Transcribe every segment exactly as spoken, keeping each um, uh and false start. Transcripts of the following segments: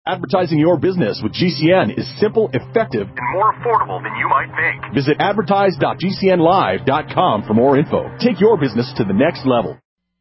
Advertising your business with G C N is simple, effective, and more affordable than you might think. Visit advertise dot g c n live dot com for more info. Take your business to the next level.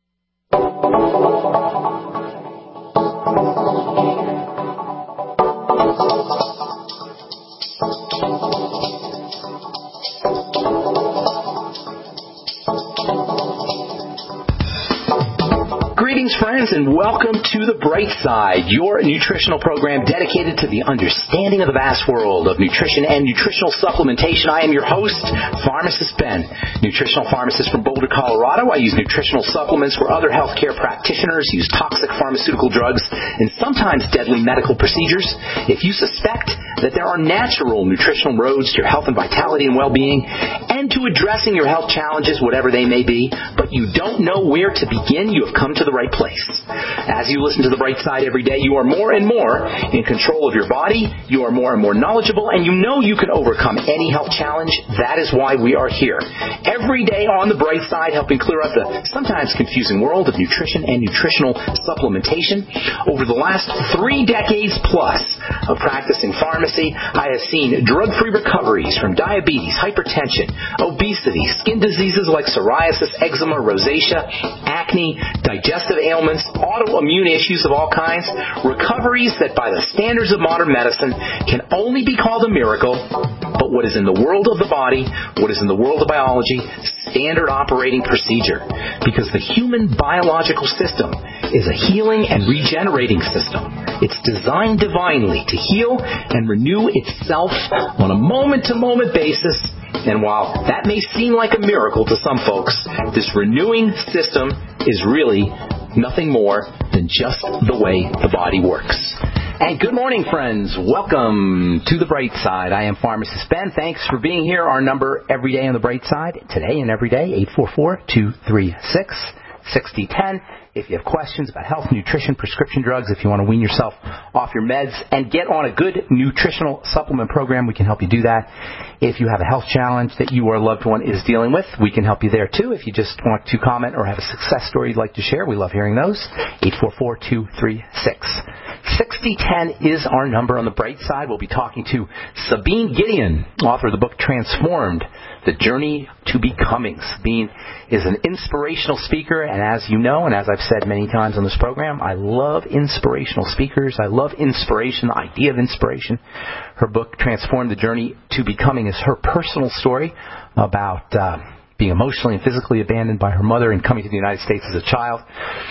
Greetings, friends, and welcome to The Bright Side, your nutritional program dedicated to the understanding of the vast world of nutrition and nutritional supplementation. I am your host, Pharmacist Ben, nutritional pharmacist from Boulder, Colorado. I use nutritional supplements where other healthcare practitioners use toxic pharmaceutical drugs and sometimes deadly medical procedures. If you suspect that there are natural nutritional roads to your health and vitality and well-being and to addressing your health challenges, whatever they may be, but you don't know where to begin, you have come to the right place. As you listen to The Bright Side every day, you are more and more in control of your body, you are more and more knowledgeable, and you know you can overcome any health challenge. That is why we are here. Every day on The Bright Side, helping clear up the sometimes confusing world of nutrition and nutritional supplementation. Over the last three decades plus of practicing pharmacy, I have seen drug-free recoveries from diabetes, hypertension, obesity, skin diseases like psoriasis, eczema, rosacea, acne, digestive ailments, autoimmune issues of all kinds, recoveries that by the standards of modern medicine can only be called a miracle, but what is in the world of the body, what is in the world of biology, standard operating procedure. Because the human biological system is a healing and regenerating system. It's designed divinely to heal and renew itself on a moment-to-moment basis. And while that may seem like a miracle to some folks, this renewing system is really nothing more than just the way the body works. And good morning, friends. Welcome to The Bright Side. I am Pharmacist Ben. Thanks for being here. Our number every day on The Bright Side, today and every day, eight four four, two three six, six zero one zero. If you have questions about health, nutrition, prescription drugs, if you want to wean yourself off your meds and get on a good nutritional supplement program, we can help you do that. If you have a health challenge that your loved one is dealing with, we can help you there too. If you just want to comment or have a success story you'd like to share, we love hearing those. eight four four, two three six, six zero one zero is our number on The Bright Side. We'll be talking to Sabine Gideon, author of the book Transformed, The Journey to Becoming. Sabine is an inspirational speaker, and as you know, and as I've said many times on this program, I love inspirational speakers. I love inspiration, the idea of inspiration. Her book, Transformed, The Journey to Becoming, is her personal story about uh, being emotionally and physically abandoned by her mother and coming to the United States as a child,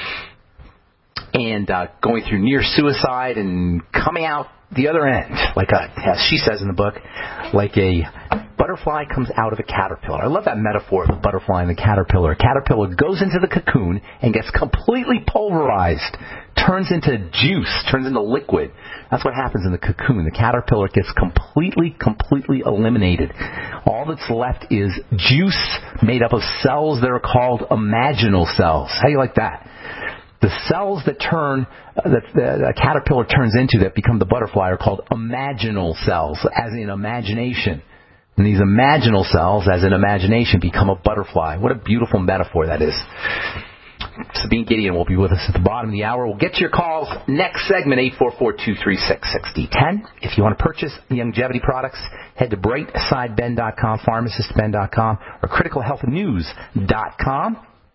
and uh, going through near suicide and coming out the other end, like a, as she says in the book, like a butterfly comes out of a caterpillar. I love that metaphor of the butterfly and the caterpillar. A caterpillar goes into the cocoon and gets completely pulverized, turns into juice, turns into liquid. That's what happens in the cocoon. The caterpillar gets completely, completely eliminated. All that's left is juice made up of cells that are called imaginal cells. How do you like that? The cells that turn, uh, that the caterpillar turns into that become the butterfly are called imaginal cells, as in imagination. And these imaginal cells, as in imagination, become a butterfly. What a beautiful metaphor that is. Sabine Gideon will be with us at the bottom of the hour. We'll get to your calls next segment, eight four four, two three six, six zero one zero. If you want to purchase longevity products, head to bright side ben dot com, pharmacist ben dot com, or critical health news dot com.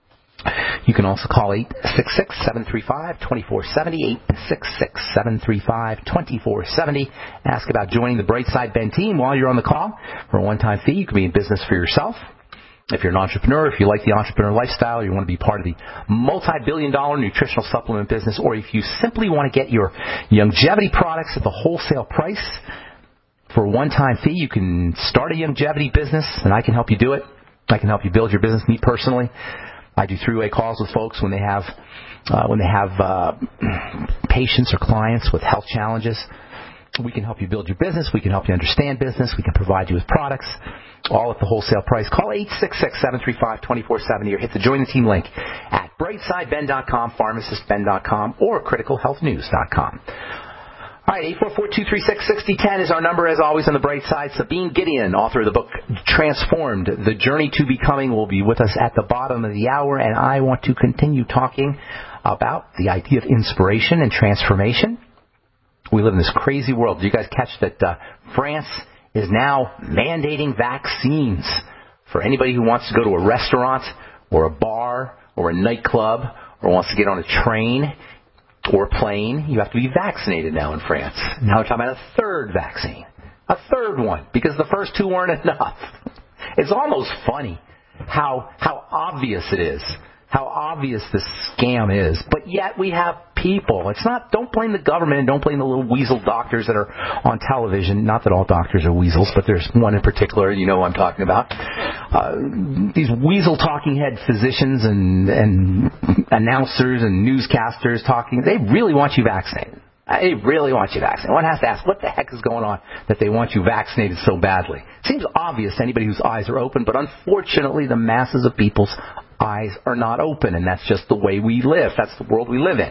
You can also call eight six six, seven three five, two four seven zero, eight six six, seven three five, two four seven zero. Ask about joining the Bright Side Ben team while you're on the call. For a one-time fee, you can be in business for yourself. If you're an entrepreneur, if you like the entrepreneur lifestyle, you want to be part of the multi-billion dollar nutritional supplement business, or if you simply want to get your longevity products at the wholesale price for a one-time fee, you can start a longevity business, and I can help you do it. I can help you build your business, me personally. I do three-way calls with folks when they have uh, when they have uh, patients or clients with health challenges. We can help you build your business. We can help you understand business. We can provide you with products, all at the wholesale price. Call eight six six, seven three five, two four seven zero or hit the Join the Team link at bright side ben dot com, pharmacist ben dot com, or critical health news dot com. All right, eight four four, two three six, six zero one zero is our number, as always, on the bright side. Sabine Gideon, author of the book Transformed, The Journey to Becoming, will be with us at the bottom of the hour, and I want to continue talking about the idea of inspiration and transformation. We live in this crazy world. Did you guys catch that uh, France is now mandating vaccines for anybody who wants to go to a restaurant or a bar or a nightclub or wants to get on a train or a plane? You have to be vaccinated now in France. Now we're talking about a third vaccine. A third one, because the first two weren't enough. It's almost funny how how obvious it is, how obvious this scam is. But yet we have people. It's not, don't blame the government and don't blame the little weasel doctors that are on television. Not that all doctors are weasels, but there's one in particular, you know what I'm talking about. Uh, these weasel talking head physicians and, and announcers and newscasters talking, they really want you vaccinated. They really want you vaccinated. One has to ask, what the heck is going on that they want you vaccinated so badly? It seems obvious to anybody whose eyes are open, but unfortunately the masses of people's eyes are not open, and that's just the way we live. That's the world we live in.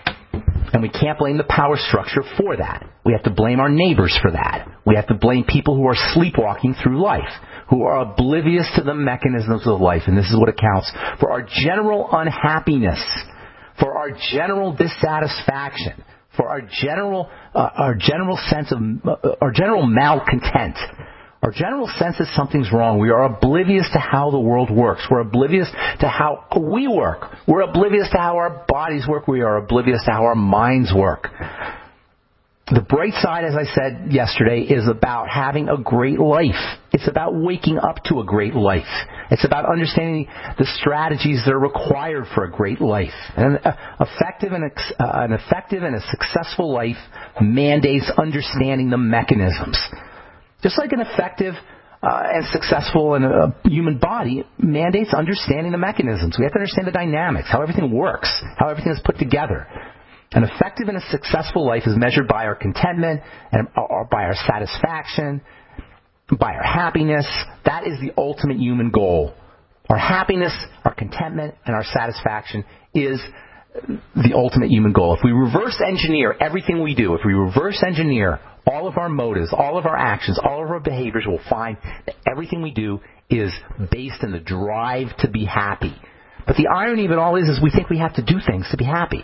And we can't blame the power structure for that. We have to blame our neighbors for that. We have to blame people who are sleepwalking through life, who are oblivious to the mechanisms of life, and this is what accounts for our general unhappiness, for our general dissatisfaction, for our general uh, our general sense of uh, our general malcontent. Our general sense that something's wrong. We are oblivious to how the world works. We're oblivious to how we work. We're oblivious to how our bodies work. We are oblivious to how our minds work. The bright side, as I said yesterday, is about having a great life. It's about waking up to a great life. It's about understanding the strategies that are required for a great life. And an effective and, uh, an effective and a successful life mandates understanding the mechanisms. Just like an effective uh, and successful and a human body mandates understanding the mechanisms. We have to understand the dynamics, how everything works, how everything is put together. An effective and a successful life is measured by our contentment and or by our satisfaction, by our happiness. That is the ultimate human goal. Our happiness, our contentment, and our satisfaction is the ultimate human goal. If we reverse engineer everything we do, if we reverse engineer all of our motives, all of our actions, all of our behaviors, we'll find that everything we do is based in the drive to be happy. But the irony of it all is, is we think we have to do things to be happy.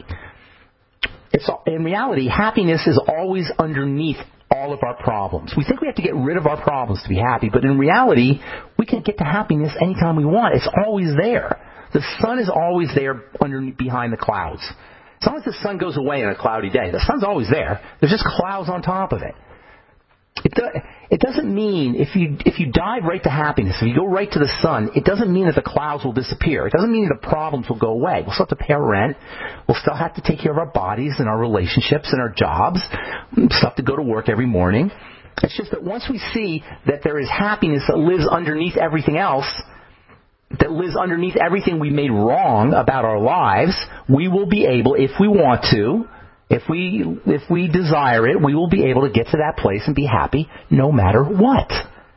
It's, in reality, happiness is always underneath all of our problems. We think we have to get rid of our problems to be happy, but in reality, we can get to happiness anytime we want. It's always there. The sun is always there under, behind the clouds. As long as the sun goes away on a cloudy day, the sun's always there. There's just clouds on top of it. It, do, it doesn't mean, if you if you dive right to happiness, if you go right to the sun, it doesn't mean that the clouds will disappear. It doesn't mean that the problems will go away. We'll still have to pay our rent. We'll still have to take care of our bodies and our relationships and our jobs. We'll still have to go to work every morning. It's just that once we see that there is happiness that lives underneath everything else, that lives underneath everything we made wrong about our lives, we will be able, if we want to, if we if we desire it, we will be able to get to that place and be happy no matter what.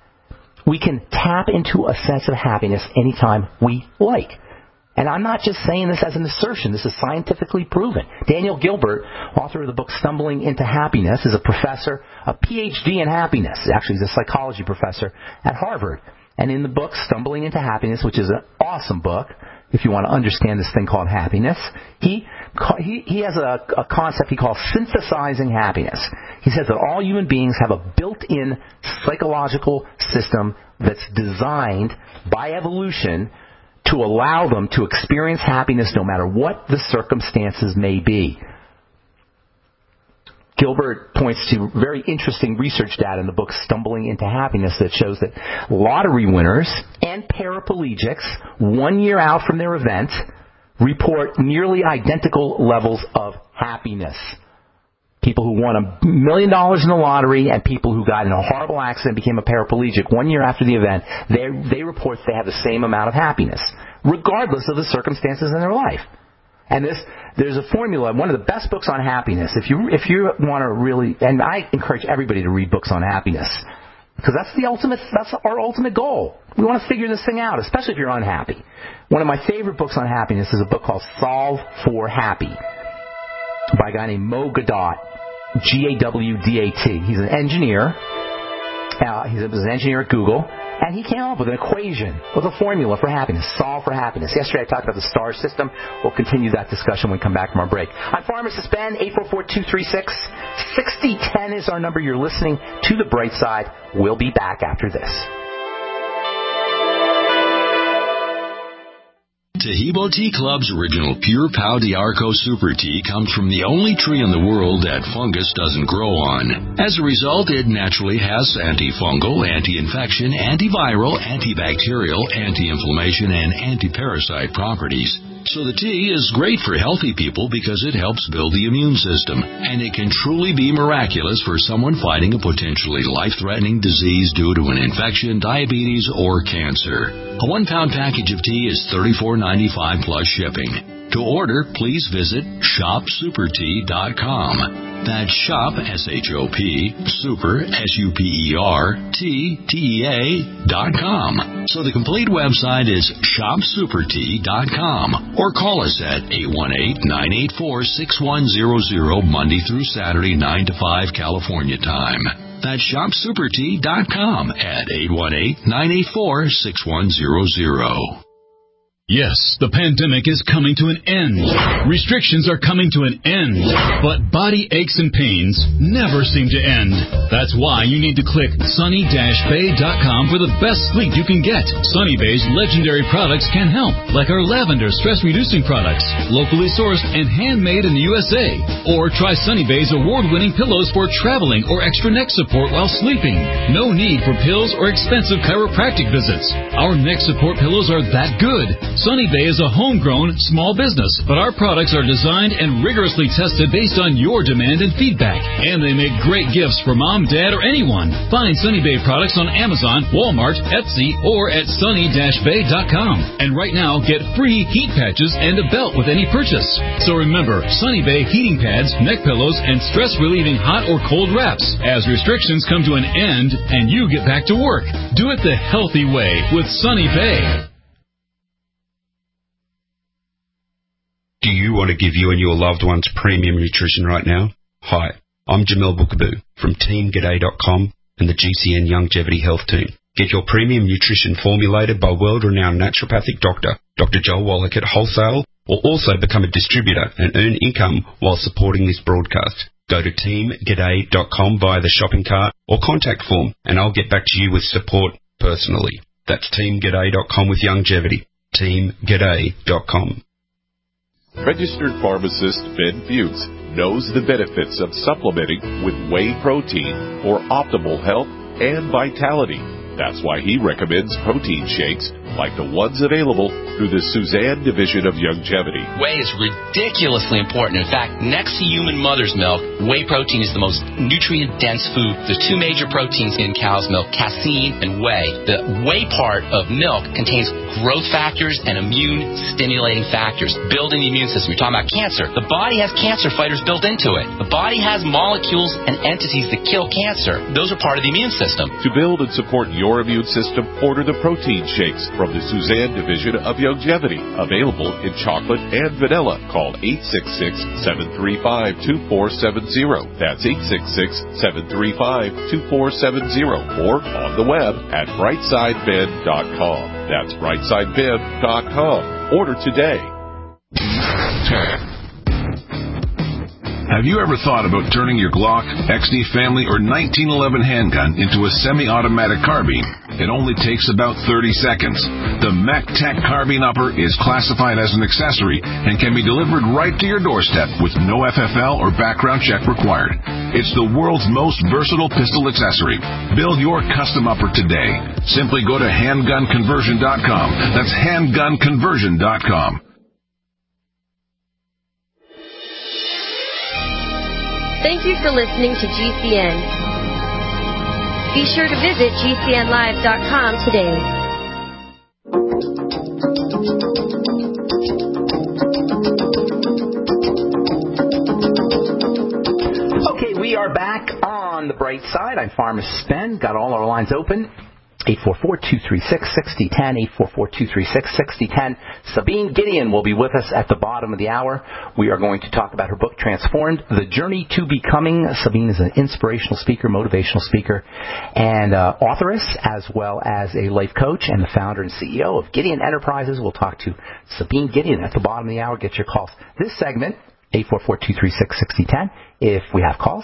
We can tap into a sense of happiness anytime we like. And I'm not just saying this as an assertion. This is scientifically proven. Daniel Gilbert, author of the book Stumbling into Happiness, is a professor, a P H D in happiness. Actually, he's a psychology professor at Harvard. And in the book Stumbling into Happiness, which is an awesome book, if you want to understand this thing called happiness, he he, he has a, a concept he calls synthesizing happiness. He says that all human beings have a built-in psychological system that's designed by evolution to allow them to experience happiness no matter what the circumstances may be. Gilbert points to very interesting research data in the book Stumbling into Happiness that shows that lottery winners and paraplegics, one year out from their event, report nearly identical levels of happiness. People who won a million dollars in the lottery and people who got in a horrible accident and became a paraplegic one year after the event, they, they report they have the same amount of happiness, regardless of the circumstances in their life. And this, there's a formula, one of the best books on happiness. If you if you want to really, and I encourage everybody to read books on happiness, because that's the ultimate, that's our ultimate goal. We want to figure this thing out, especially if you're unhappy. One of my favorite books on happiness is a book called Solve for Happy by a guy named Mo Gawdat, G A W D A T. He's an engineer. Uh, he's an engineer at Google. And he came up with an equation, with a formula for happiness, solve for happiness. Yesterday I talked about the STAR system. We'll continue that discussion when we come back from our break. I'm Pharmacist Ben. eight four four, two three six, six zero one zero is our number. You're listening to The Bright Side. We'll be back after this. Taheebo Tea Club's original Pure Pau d'Arco Super Tea comes from the only tree in the world that fungus doesn't grow on. As a result, it naturally has antifungal, anti-infection, antiviral, antibacterial, anti-inflammation, and anti-parasite properties. So the tea is great for healthy people because it helps build the immune system, and it can truly be miraculous for someone fighting a potentially life-threatening disease due to an infection, diabetes, or cancer. A one-pound package of tea is thirty-four ninety-five plus shipping. To order, please visit shop super tea dot com. That's shop, S H O P, super, S U P E R, T, T E A, dot com. So the complete website is shop super tea dot com, or call us at eight one eight, nine eight four, six one zero zero, Monday through Saturday, nine to five California time. That's shop super tea dot com at eight one eight, nine eight four, six one zero zero. Yes, the pandemic is coming to an end. Restrictions are coming to an end. But body aches and pains never seem to end. That's why you need to click sunny dash bay dot com for the best sleep you can get. Sunny Bay's legendary products can help, like our lavender stress-reducing products, locally sourced and handmade in the U S A. Or try Sunny Bay's award-winning pillows for traveling or extra neck support while sleeping. No need for pills or expensive chiropractic visits. Our neck support pillows are that good. Sunny Bay is a homegrown small business, but our products are designed and rigorously tested based on your demand and feedback. And they make great gifts for mom, dad, or anyone. Find Sunny Bay products on Amazon, Walmart, Etsy, or at sunny dash bay dot com. And right now, get free heat patches and a belt with any purchase. So remember, Sunny Bay heating pads, neck pillows, and stress-relieving hot or cold wraps. As restrictions come to an end and you get back to work, do it the healthy way with Sunny Bay. Do you want to give you and your loved ones premium nutrition right now? Hi, I'm Jamel Bookaboo from team g'day dot com and the G C N Longevity Health Team. Get your premium nutrition formulated by world-renowned naturopathic doctor, Doctor Joel Wallach at wholesale, or also become a distributor and earn income while supporting this broadcast. Go to team g'day dot com via the shopping cart or contact form, and I'll get back to you with support personally. That's team g'day dot com with longevity. team g'day dot com. Registered pharmacist Ben Fuchs knows the benefits of supplementing with whey protein for optimal health and vitality. That's why he recommends protein shakes like the ones available through the Suzanne division of Longevity. Whey is ridiculously important. In fact, next to human mother's milk, whey protein is the most nutrient-dense food. There's two major proteins in cow's milk, casein and whey. The whey part of milk contains growth factors and immune-stimulating factors, building the immune system. You're talking about cancer. The body has cancer fighters built into it. The body has molecules and entities that kill cancer. Those are part of the immune system. To build and support your immune system, order the protein shakes from the Suzanne division of Longevity. Available in chocolate and vanilla. Call eight six six, seven three five, two four seven zero. That's eight six six, seven three five, two four seven zero. Or on the web at brightside ben dot com. That's brightside ben dot com. Order today. Have you ever thought about turning your Glock, X D Family, or nineteen eleven handgun into a semi-automatic carbine? It only takes about thirty seconds. The MacTac Carbine Upper is classified as an accessory and can be delivered right to your doorstep with no F F L or background check required. It's the world's most versatile pistol accessory. Build your custom upper today. Simply go to handgun conversion dot com. That's handgun conversion dot com. Thank you for listening to G C N. Be sure to visit G C N live dot com today. Okay, we are back on the bright side. I'm Pharmacist Ben. Got all our lines open. eight four four, two three six, six zero one zero, eight four four, two three six, six zero one zero. Sabine Gideon will be with us at the bottom of the hour. We are going to talk about her book, Transformed, The Journey to Becoming. Sabine is an inspirational speaker, motivational speaker, and uh, authoress, as well as a life coach and the founder and C E O of Gideon Enterprises. We'll talk to Sabine Gideon at the bottom of the hour. Get your calls. This segment, eight four four, two three six, six zero one zero, if we have calls.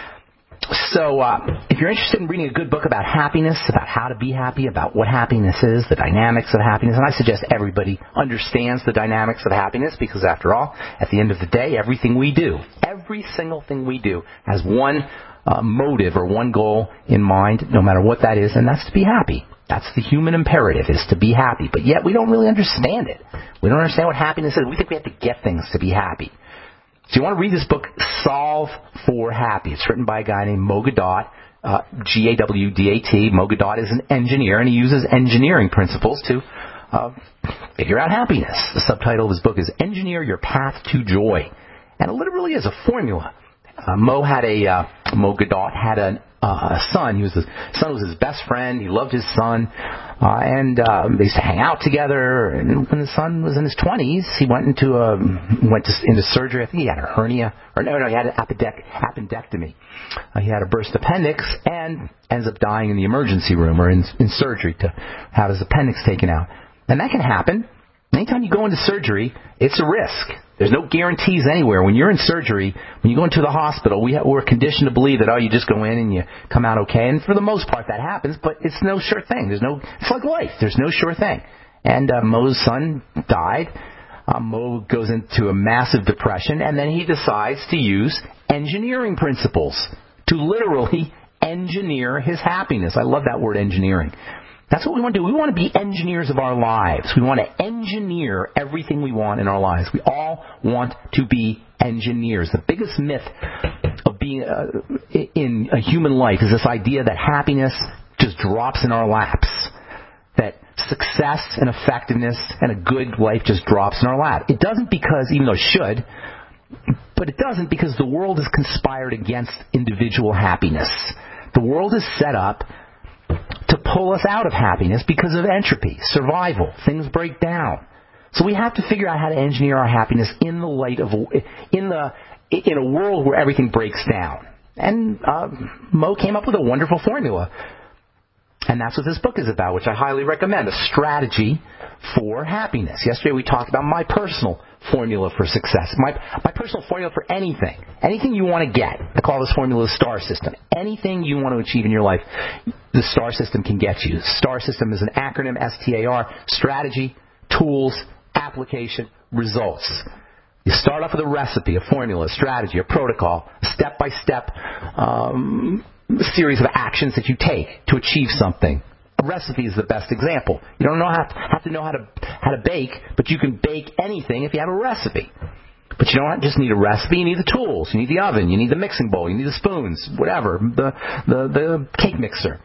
So uh, if you're interested in reading a good book about happiness, about how to be happy, about what happiness is, the dynamics of happiness, and I suggest everybody understands the dynamics of happiness because, after all, at the end of the day, everything we do, every single thing we do has one uh, motive or one goal in mind, no matter what that is, and that's to be happy. That's the human imperative, is to be happy. But yet we don't really understand it. We don't understand what happiness is. We think we have to get things to be happy. So you want to read this book, Solve for Happy. It's written by a guy named Mo Gawdat, uh, G A W D A T. Mo Gawdat is an engineer, and he uses engineering principles to uh, figure out happiness. The subtitle of his book is Engineer Your Path to Joy. And it literally is a formula. Uh, Mo had a, uh, Mo Gawdat had a, uh, a son. He was his son was his best friend. He loved his son. Uh, and uh, they used to hang out together. And when the son was in his twenties, he went into a went to, into surgery. I think he had a hernia, or no, no, he had an appendec- appendectomy. Uh, he had a burst appendix and ends up dying in the emergency room or in, in surgery to have his appendix taken out. And that can happen. Anytime you go into surgery, it's a risk. There's no guarantees anywhere. When you're in surgery, when you go into the hospital, we ha- we're conditioned to believe that, oh, you just go in and you come out okay. And for the most part, that happens, but it's no sure thing. There's no, it's like life. There's no sure thing. And uh, Mo's son died. Uh, Mo goes into a massive depression, and then he decides to use engineering principles to literally engineer his happiness. I love that word, engineering. That's what we want to do. We want to be engineers of our lives. We want to engineer everything we want in our lives. We all want to be engineers. The biggest myth of being uh, in a human life is this idea that happiness just drops in our laps, that success and effectiveness and a good life just drops in our lap. It doesn't because, even though it should, but it doesn't because the world has conspired against individual happiness. The world is set up to pull us out of happiness because of entropy, survival. Things break down. So we have to figure out how to engineer our happiness in the light of, in the, in a world where everything breaks down. And uh, Mo came up with a wonderful formula. And that's what this book is about, which I highly recommend, a strategy for happiness. Yesterday we talked about my personal formula for success, my my personal formula for anything. Anything you want to get. I call this formula the STAR system. Anything you want to achieve in your life, the STAR system can get you. The STAR system is an acronym, S T A R, strategy, tools, application, results. You start off with a recipe, a formula, a strategy, a protocol, a step-by-step um, series of actions that you take to achieve something. A recipe is the best example. You don't know how to, have to know how to how to bake, but you can bake anything if you have a recipe. But you don't just need a recipe. You need the tools. You need the oven. You need the mixing bowl. You need the spoons, whatever, the the, the cake mixer.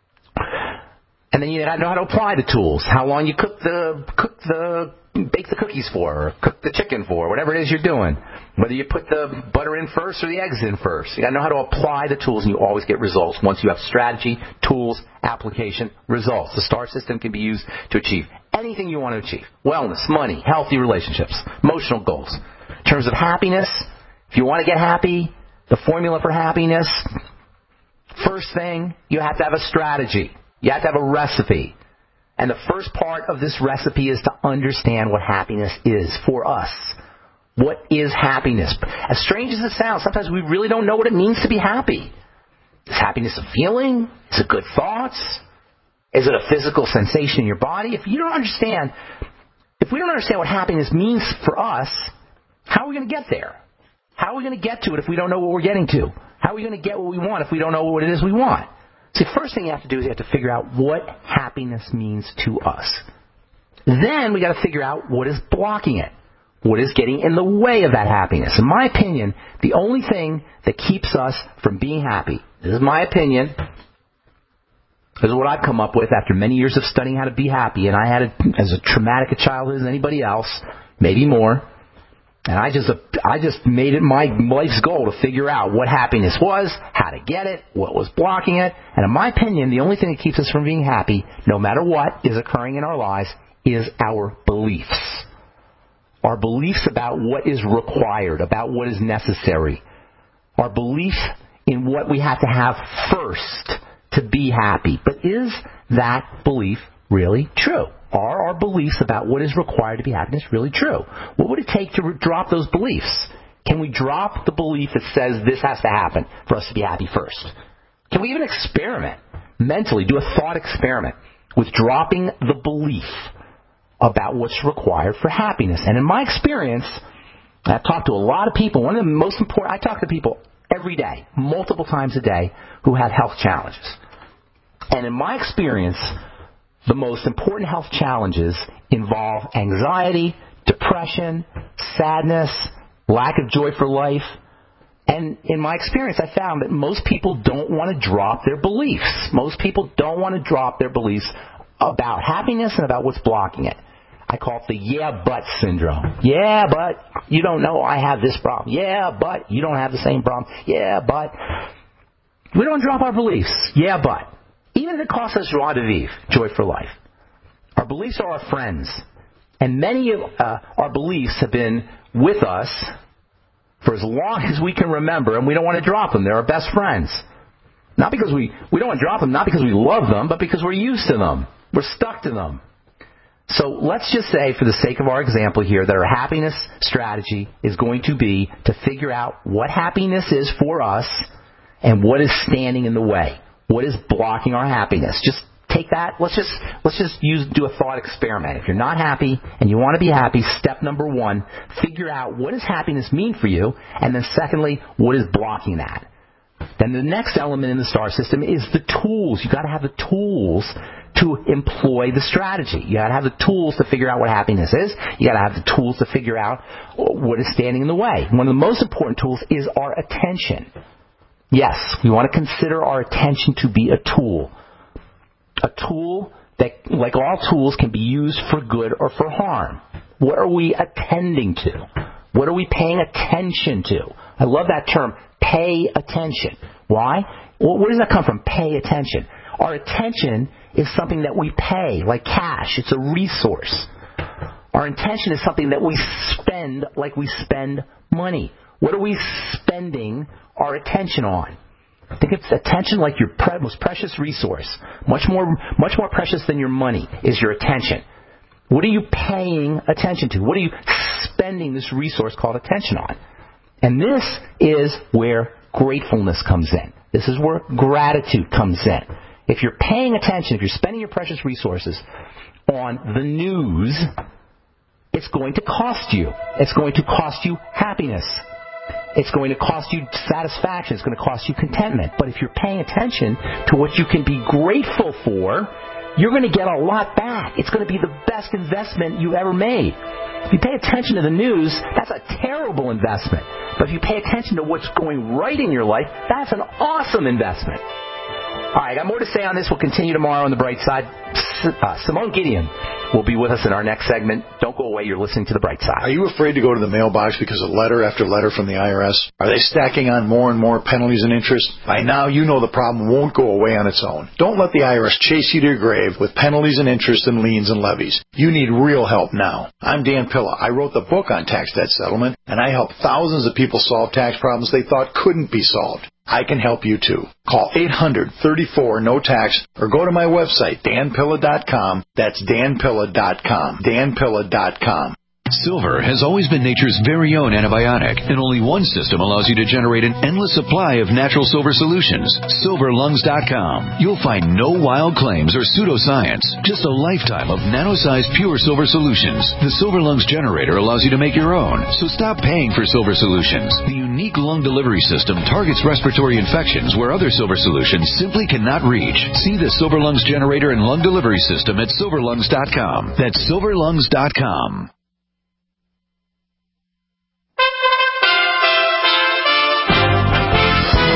And then you know how to apply the tools. How long you cook the cook the bake the cookies for, or cook the chicken for, whatever it is you're doing. Whether you put the butter in first or the eggs in first. You got to know how to apply the tools, and you always get results once you have strategy, tools, application, results. The STAR system can be used to achieve anything you want to achieve. Wellness, money, healthy relationships, emotional goals. In terms of happiness, if you want to get happy, the formula for happiness, first thing, you have to have a strategy. You have to have a recipe. And the first part of this recipe is to understand what happiness is for us. What is happiness? As strange as it sounds, sometimes we really don't know what it means to be happy. Is happiness a feeling? Is it good thoughts? Is it a physical sensation in your body? If you don't understand, if we don't understand what happiness means for us, how are we going to get there? How are we going to get to it if we don't know what we're getting to? How are we going to get what we want if we don't know what it is we want? See, the first thing you have to do is you have to figure out what happiness means to us. Then we got to figure out what is blocking it. What is getting in the way of that happiness? In my opinion, the only thing that keeps us from being happy, this is my opinion, this is what I've come up with after many years of studying how to be happy, and I had it as a traumatic a childhood as anybody else, maybe more. And I just I just made it my life's goal to figure out what happiness was, how to get it, what was blocking it. And in my opinion, the only thing that keeps us from being happy, no matter what is occurring in our lives, is our beliefs. Our beliefs about what is required, about what is necessary. Our belief in what we have to have first to be happy. But is that belief really true? Are our beliefs about what is required to be happiness really true? What would it take to re- drop those beliefs? Can we drop the belief that says this has to happen for us to be happy first? Can we even experiment mentally, do a thought experiment with dropping the belief about what's required for happiness? And in my experience, I've talked to a lot of people. One of the most important, I talk to people every day, multiple times a day, who have health challenges. And in my experience, the most important health challenges involve anxiety, depression, sadness, lack of joy for life. And in my experience, I found that most people don't want to drop their beliefs. Most people don't want to drop their beliefs about happiness and about what's blocking it. I call it the yeah, but syndrome. Yeah, but you don't know I have this problem. Yeah, but you don't have the same problem. Yeah, but we don't drop our beliefs. Yeah, but. Even if it costs us joie de vivre, joy for life. Our beliefs are our friends. And many of uh, our beliefs have been with us for as long as we can remember, and we don't want to drop them. They're our best friends. Not because we, we don't want to drop them, not because we love them, but because we're used to them. We're stuck to them. So let's just say, for the sake of our example here, that our happiness strategy is going to be to figure out what happiness is for us and what is standing in the way. What is blocking our happiness? Just take that. Let's just let's just use do a thought experiment. If you're not happy and you want to be happy, step number one, figure out what does happiness mean for you, and then secondly, what is blocking that. Then the next element in the STAR system is the tools. You've got to have the tools to employ the strategy. You've got to have the tools to figure out what happiness is. You've got to have the tools to figure out what is standing in the way. One of the most important tools is our attention. Yes, we want to consider our attention to be a tool. A tool that, like all tools, can be used for good or for harm. What are we attending to? What are we paying attention to? I love that term, pay attention. Why? Well, where does that come from, pay attention? Our attention is something that we pay, like cash. It's a resource. Our intention is something that we spend like we spend money. What are we spending our attention on? Think of attention like your pre- most precious resource. Much more, much more precious than your money is your attention. What are you paying attention to? What are you spending this resource called attention on? And this is where gratefulness comes in. This is where gratitude comes in. If you're paying attention, if you're spending your precious resources on the news, it's going to cost you. It's going to cost you happiness. It's going to cost you satisfaction. It's going to cost you contentment. But if you're paying attention to what you can be grateful for, you're going to get a lot back. It's going to be the best investment you ever made. If you pay attention to the news, that's a terrible investment. But if you pay attention to what's going right in your life, that's an awesome investment. All right, I got more to say on this. We'll continue tomorrow on the bright side. Uh, Simone Gideon will be with us in our next segment. Don't go away. You're listening to The Bright Side. Are you afraid to go to the mailbox because of letter after letter from the I R S? Are they stacking on more and more penalties and interest? By now, you know the problem won't go away on its own. Don't let the I R S chase you to your grave with penalties and interest and liens and levies. You need real help now. I'm Dan Pilla. I wrote the book on tax debt settlement, and I help thousands of people solve tax problems they thought couldn't be solved. I can help you too. Call eight hundred, thirty-four, no tax or go to my website, dan pilla dot com. That's dan pilla dot com. dan pilla dot com. Silver has always been nature's very own antibiotic, and only one system allows you to generate an endless supply of natural silver solutions. silver lungs dot com. You'll find no wild claims or pseudoscience, just a lifetime of nano-sized pure silver solutions. The Silver Lungs generator allows you to make your own, so stop paying for silver solutions. The unique lung delivery system targets respiratory infections where other silver solutions simply cannot reach. See the Silver Lungs generator and lung delivery system at silver lungs dot com. That's silver lungs dot com. You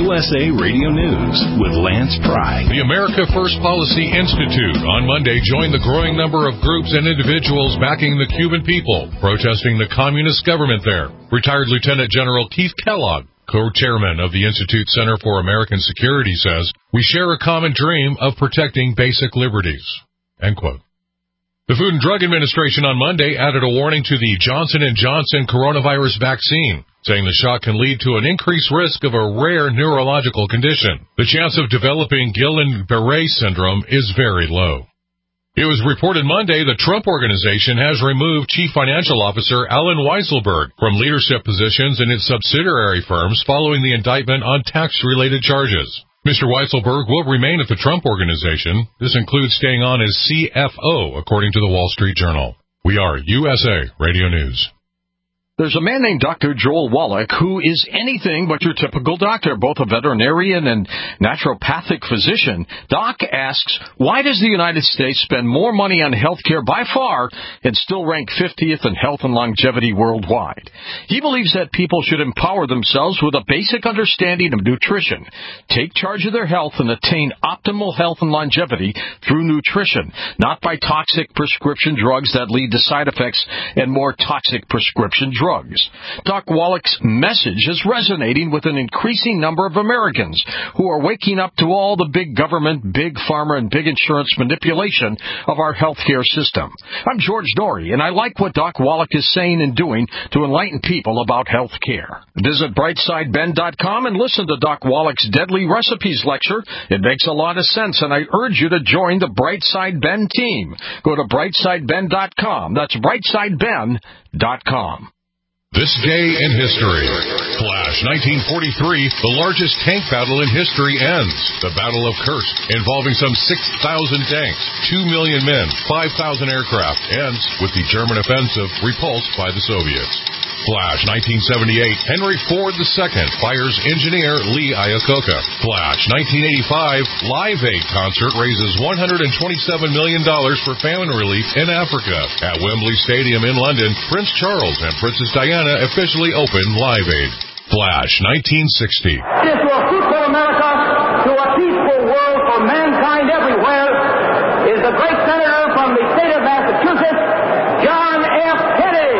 U S A Radio News with Lance Pry. The America First Policy Institute on Monday joined the growing number of groups and individuals backing the Cuban people, protesting the communist government there. Retired Lieutenant General Keith Kellogg, co-chairman of the Institute Center for American Security, says, "We share a common dream of protecting basic liberties." End quote. The Food and Drug Administration on Monday added a warning to the Johnson and Johnson coronavirus vaccine, saying the shot can lead to an increased risk of a rare neurological condition. The chance of developing Guillain-Barré syndrome is very low. It was reported Monday the Trump Organization has removed Chief Financial Officer Allen Weisselberg from leadership positions in its subsidiary firms following the indictment on tax-related charges. Mister Weisselberg will remain at the Trump Organization. This includes staying on as C F O, according to the Wall Street Journal. We are U S A Radio News. There's a man named Doctor Joel Wallach who is anything but your typical doctor, both a veterinarian and naturopathic physician. Doc asks, why does the United States spend more money on health care by far and still rank fiftieth in health and longevity worldwide? He believes that people should empower themselves with a basic understanding of nutrition, take charge of their health, and attain optimal health and longevity through nutrition, not by toxic prescription drugs that lead to side effects and more toxic prescription drugs. Drugs. Doc Wallach's message is resonating with an increasing number of Americans who are waking up to all the big government, big pharma, and big insurance manipulation of our healthcare system. I'm George Dory, and I like what Doc Wallach is saying and doing to enlighten people about health care. Visit brightside ben dot com and listen to Doc Wallach's Deadly Recipes lecture. It makes a lot of sense, and I urge you to join the Brightside Ben team. Go to brightside ben dot com. That's brightside ben dot com. This day in history. Flash, nineteen forty-three, the largest tank battle in history ends. The Battle of Kursk, involving some six thousand tanks, two million men, five thousand aircraft, ends with the German offensive repulsed by the Soviets. Flash, nineteen seventy-eight, Henry Ford the Second fires engineer Lee Iacocca. Flash, nineteen eighty-five, Live Aid concert raises one hundred twenty-seven million dollars for famine relief in Africa. At Wembley Stadium in London, Prince Charles and Princess Diana officially open Live Aid. Flash, nineteen sixty. This to a fruitful America, to a peaceful world for mankind everywhere, is the great senator from the state of Massachusetts, John F. Kennedy.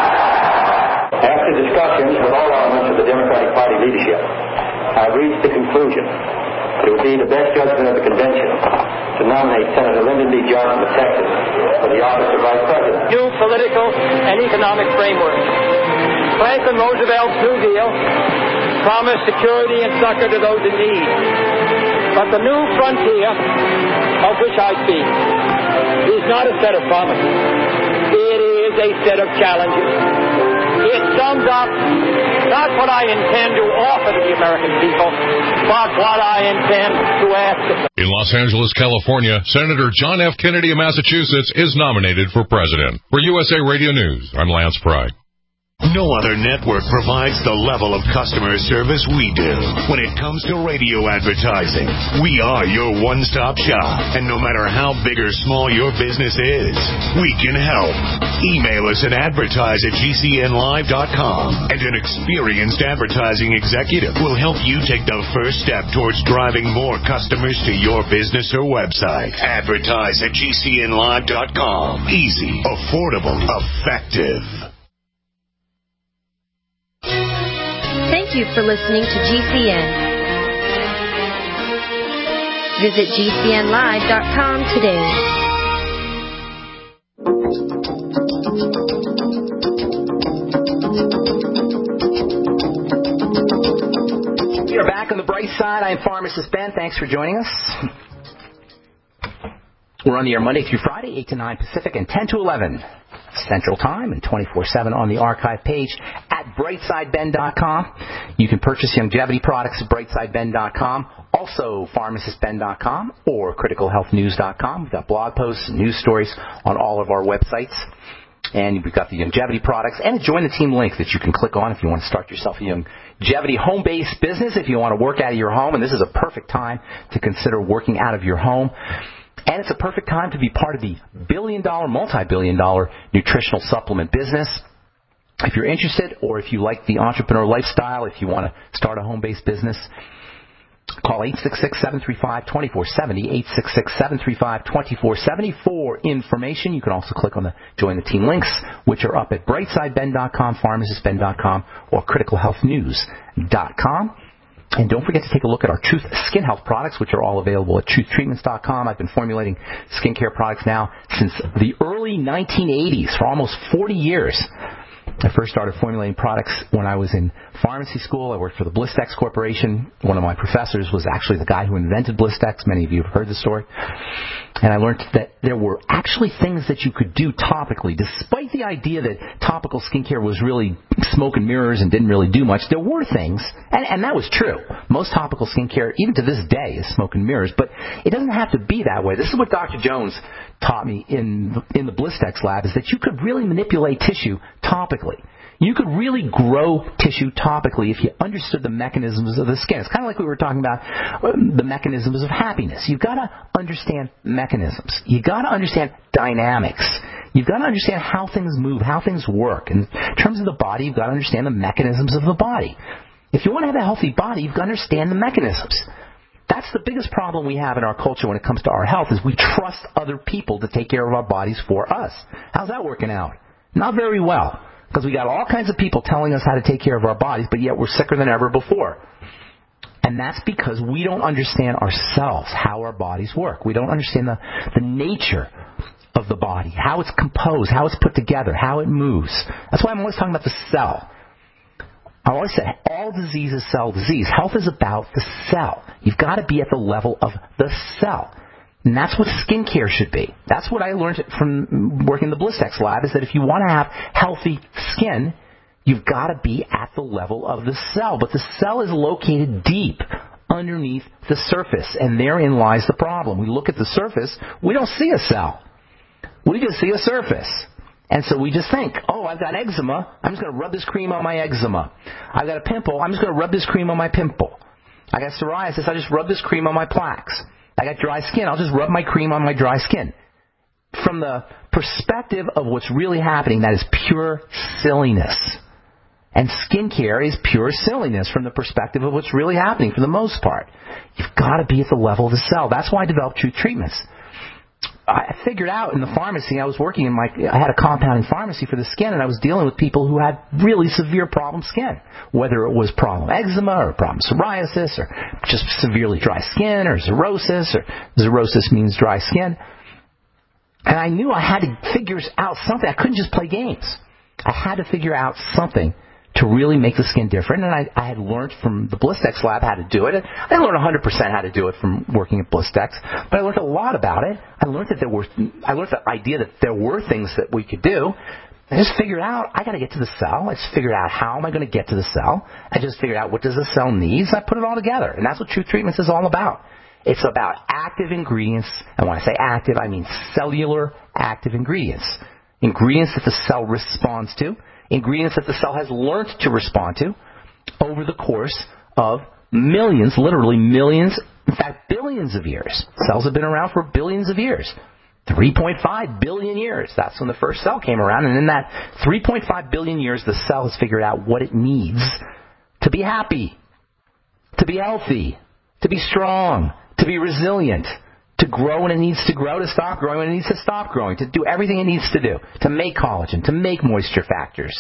After discussions with all elements of the Democratic Party leadership, I've reached the conclusion that it would be the best judgment of the convention to nominate Senator Lyndon B. Johnson of Texas for the office of Vice President. New political and economic framework. Franklin Roosevelt's New Deal promised security and succor to those in need. But the new frontier of which I speak is not a set of promises. It is a set of challenges. It sums up not what I intend to offer to the American people, but what I intend to ask of them. In Los Angeles, California, Senator John F. Kennedy of Massachusetts is nominated for president. For U S A Radio News, I'm Lance Pry. No other network provides the level of customer service we do. When it comes to radio advertising, we are your one-stop shop. And no matter how big or small your business is, we can help. Email us at advertise at G C N live dot com, and an experienced advertising executive will help you take the first step towards driving more customers to your business or website. Advertise at G C N live dot com. Easy, affordable, effective. Thank you for listening to G C N. Visit G C N live dot com today. We are back on the bright side. I'm Pharmacist Ben. Thanks for joining us. We're on the air Monday through Friday, eight to nine Pacific and ten to eleven Central Time, and twenty-four seven on the archive page at brightside ben dot com. You can purchase longevity products at brightside ben dot com, also pharmacist ben dot com or critical health news dot com. We've got blog posts and news stories on all of our websites. And we've got the longevity products and a Join the Team link that you can click on if you want to start yourself a longevity home-based business, if you want to work out of your home. And this is a perfect time to consider working out of your home. And it's a perfect time to be part of the billion-dollar, multi-billion-dollar nutritional supplement business. If you're interested, or if you like the entrepreneur lifestyle, if you want to start a home-based business, Call eight six six, seven three five, two four seven zero, eight six six, seven three five, two four seven zero for information. You can also click on the Join the Team links, which are up at brightside ben dot com, pharmacist ben dot com, or critical health news dot com. And don't forget to take a look at our Truth Skin Health products, which are all available at truth treatments dot com. I've been formulating skincare products now since the early nineteen eighties, for almost forty years. I first started formulating products when I was in pharmacy school. I worked for the Blistex Corporation. One of my professors was actually the guy who invented Blistex. Many of you have heard the story. And I learned that there were actually things that you could do topically. Despite the idea that topical skincare was really smoke and mirrors and didn't really do much, there were things, and, and that was true. Most topical skincare, even to this day, is smoke and mirrors, but it doesn't have to be that way. This is what Doctor Jones taught me in the, in the Blistex lab, is that you could really manipulate tissue topically. You could really grow tissue topically if you understood the mechanisms of the skin. It's kind of like we were talking about the mechanisms of happiness. You've got to understand mechanisms. You've got to understand dynamics. You've got to understand how things move, how things work. In terms of the body, you've got to understand the mechanisms of the body. If you want to have a healthy body, you've got to understand the mechanisms. That's the biggest problem we have in our culture when it comes to our health, is we trust other people to take care of our bodies for us. How's that working out? Not very well. Because we got all kinds of people telling us how to take care of our bodies, but yet we're sicker than ever before. And that's because we don't understand ourselves, how our bodies work. We don't understand the, the nature of the body, how it's composed, how it's put together, how it moves. That's why I'm always talking about the cell. I always say all disease is cell disease. Health is about the cell. You've got to be at the level of the cell. And that's what skincare should be. That's what I learned from working in the Blistex lab, is that if you want to have healthy skin, you've got to be at the level of the cell. But the cell is located deep underneath the surface, and therein lies the problem. We look at the surface, we don't see a cell. We just see a surface. And so we just think, oh, I've got eczema, I'm just going to rub this cream on my eczema. I've got a pimple, I'm just going to rub this cream on my pimple. I got psoriasis, I just rub this cream on my plaques. I got dry skin, I'll just rub my cream on my dry skin. From the perspective of what's really happening, that is pure silliness. And skincare is pure silliness from the perspective of what's really happening for the most part. You've got to be at the level of the cell. That's why I developed Truth Treatments. I figured out in the pharmacy, I was working in my, I had a compounding pharmacy for the skin, and I was dealing with people who had really severe problem skin, whether it was problem eczema or problem psoriasis or just severely dry skin or xerosis, or xerosis means dry skin. And I knew I had to figure out something. I couldn't just play games. I had to figure out something to really make the skin different, and I, I had learned from the Blistex lab how to do it. I didn't learn one hundred percent how to do it from working at Blistex, but I learned a lot about it. I learned that there were, I learned the idea that there were things that we could do. I just figured out, I got to get to the cell. I just figured out, how am I going to get to the cell? I just figured out, what does the cell need? I put it all together, and that's what Truth Treatments is all about. It's about active ingredients, and when I say active, I mean cellular active ingredients. Ingredients that the cell responds to, ingredients that the cell has learned to respond to over the course of millions, literally millions, in fact billions of years. Cells have been around for billions of years. three point five billion years. That's when the first cell came around. And in that three point five billion years, the cell has figured out what it needs to be happy, to be healthy, to be strong, to be resilient, to grow when it needs to grow, to stop growing when it needs to stop growing, to do everything it needs to do, to make collagen, to make moisture factors,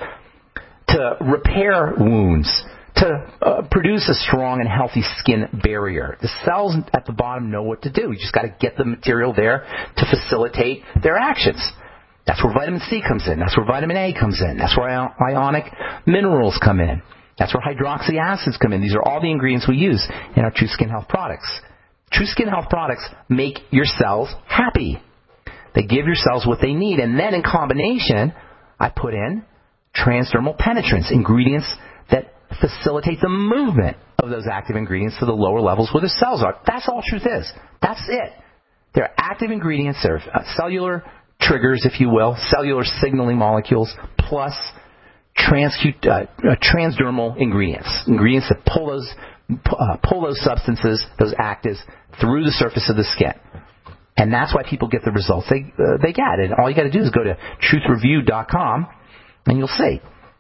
to repair wounds, to uh, produce a strong and healthy skin barrier. The cells at the bottom know what to do. You just got to get the material there to facilitate their actions. That's where vitamin C comes in. That's where vitamin A comes in. That's where ionic minerals come in. That's where hydroxy acids come in. These are all the ingredients we use in our True Skin Health products. True Skin Health products make your cells happy. They give your cells what they need. And then in combination, I put in transdermal penetrants, ingredients that facilitate the movement of those active ingredients to the lower levels where the cells are. That's all Truth is. That's it. They're active ingredients. They're uh, cellular triggers, if you will, cellular signaling molecules, plus transcu- uh, uh, transdermal ingredients, ingredients that pull those Uh, pull those substances, those actives, through the surface of the skin. And that's why people get the results they uh, they get. And all you got to do is go to truth review dot com, and you'll see.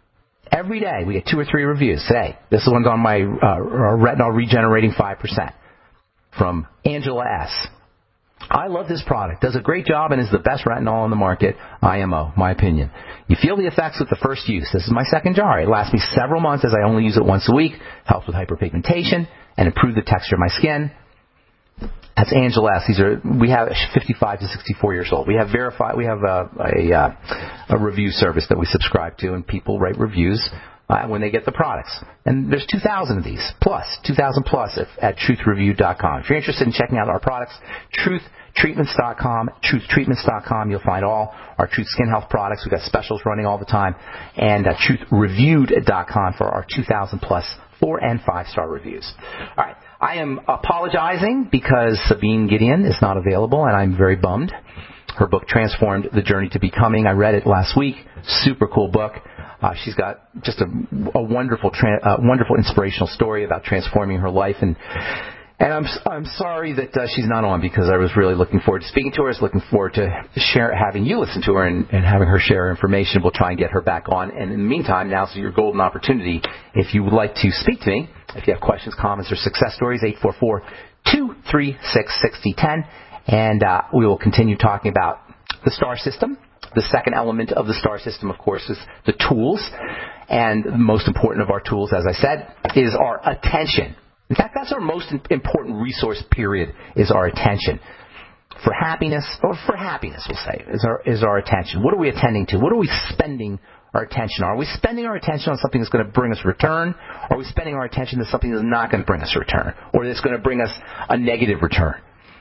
Every day we get two or three reviews. Today, this one's on my uh, Retinol Regenerating five percent from Angela S. I love this product. Does a great job and is the best retinol on the market. I M O, my opinion. You feel the effects with the first use. This is my second jar. It lasts me several months as I only use it once a week. Helps with hyperpigmentation and improve the texture of my skin. That's Angela S. These are, we have fifty-five to sixty-four years old. We have verified, we have a, a, a review service that we subscribe to, and people write reviews uh, when they get the products. And there's two thousand of these, plus, two thousand plus at, at truth review dot com. If you're interested in checking out our products, truth treatments dot com, truth treatments dot com, you'll find all our Truth Skin Health products. We've got specials running all the time. And uh, truth reviewed dot com for our two thousand plus four and five star reviews. All right. I am apologizing because Sabine Gideon is not available, and I'm very bummed. Her book, Transformed: The Journey to Becoming, I read it last week. Super cool book. Uh, she's got just a, a wonderful, tra- uh, wonderful inspirational story about transforming her life, and and I'm I'm sorry that uh, she's not on, because I was really looking forward to speaking to her. I was looking forward to share, having you listen to her and, and having her share information. We'll try and get her back on. And in the meantime, now's your golden opportunity. If you would like to speak to me, if you have questions, comments, or success stories, eight four four, two three six, six zero one zero. And uh, we will continue talking about the STAR system. The second element of the STAR system, of course, is the tools. And the most important of our tools, as I said, is our attention. In fact, that's our most important resource, period, is our attention. For happiness, or for happiness, we'll say, is our, is our attention. What are we attending to? What are we spending our attention on? Are we spending our attention on something that's going to bring us a return? Or are we spending our attention on something that's not going to bring us a return? Or that's going to bring us a negative return?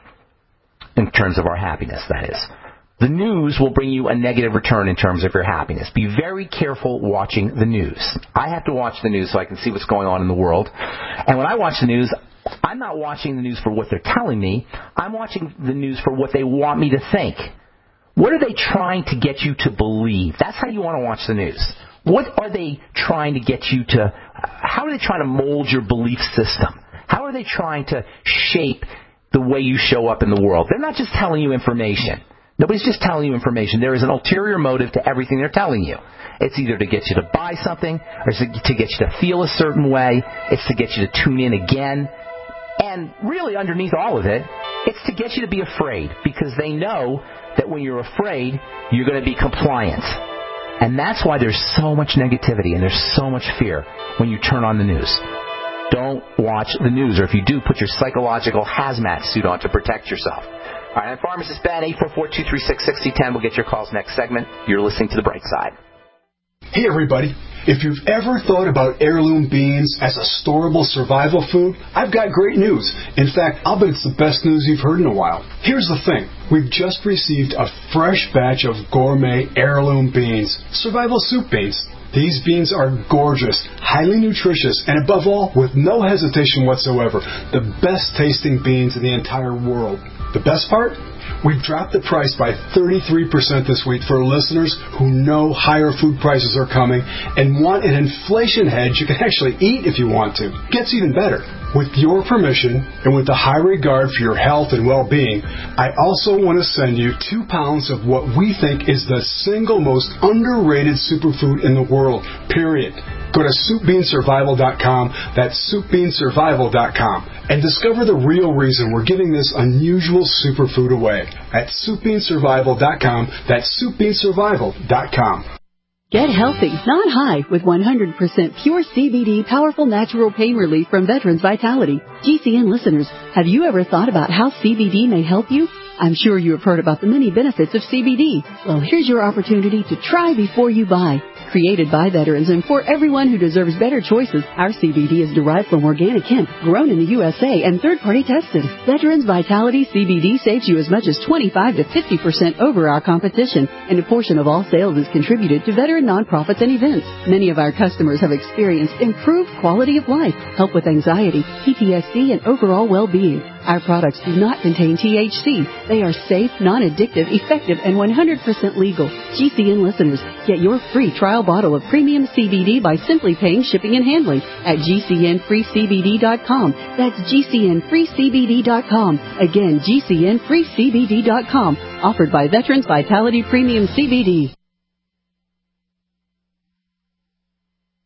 In terms of our happiness, that is. The news will bring you a negative return in terms of your happiness. Be very careful watching the news. I have to watch the news so I can see what's going on in the world. And when I watch the news, I'm not watching the news for what they're telling me. I'm watching the news for what they want me to think. What are they trying to get you to believe? That's how you want to watch the news. What are they trying to get you to, how are they trying to mold your belief system? How are they trying to shape the way you show up in the world? They're not just telling you information. Nobody's just telling you information. There is an ulterior motive to everything they're telling you. It's either to get you to buy something, or it's to get you to feel a certain way. It's to get you to tune in again. And really, underneath all of it, it's to get you to be afraid, because they know that when you're afraid, you're going to be compliant. And that's why there's so much negativity and there's so much fear when you turn on the news. Don't watch the news, or if you do, put your psychological hazmat suit on to protect yourself. All right, I'm Pharmacist Ben, eight four four, two three six, six zero one zero. We'll get your calls next segment. You're listening to The Bright Side. Hey, everybody. If you've ever thought about heirloom beans as a storable survival food, I've got great news. In fact, I'll bet it's the best news you've heard in a while. Here's the thing. We've just received a fresh batch of gourmet heirloom beans, survival soup beans. These beans are gorgeous, highly nutritious, and above all, with no hesitation whatsoever, the best tasting beans in the entire world. The best part? We've dropped the price by thirty-three percent this week for listeners who know higher food prices are coming and want an inflation hedge you can actually eat if you want to. Gets even better. With your permission, and with the high regard for your health and well-being, I also want to send you two pounds of what we think is the single most underrated superfood in the world, period. Go to soup bean survival dot com, that's soup bean survival dot com, and discover the real reason we're giving this unusual superfood away at soup bean survival dot com, that's soup bean survival dot com. Get healthy, not high, with one hundred percent pure C B D powerful natural pain relief from Veterans Vitality. G C N listeners, have you ever thought about how C B D may help you? I'm sure you have heard about the many benefits of C B D. Well, here's your opportunity to try before you buy. Created by veterans and for everyone who deserves better choices, our C B D is derived from organic hemp, grown in the U S A, and third-party tested. Veterans Vitality C B D saves you as much as twenty-five to fifty percent over our competition, and a portion of all sales is contributed to veteran nonprofits and events. Many of our customers have experienced improved quality of life, help with anxiety, P T S D, and overall well-being. Our products do not contain T H C. They are safe, non-addictive, effective, and one hundred percent legal. G C N listeners, get your free trial bottle of premium C B D by simply paying shipping and handling at G C N free C B D dot com. That's G C N free C B D dot com. Again, G C N free C B D dot com. Offered by Veterans Vitality Premium C B D.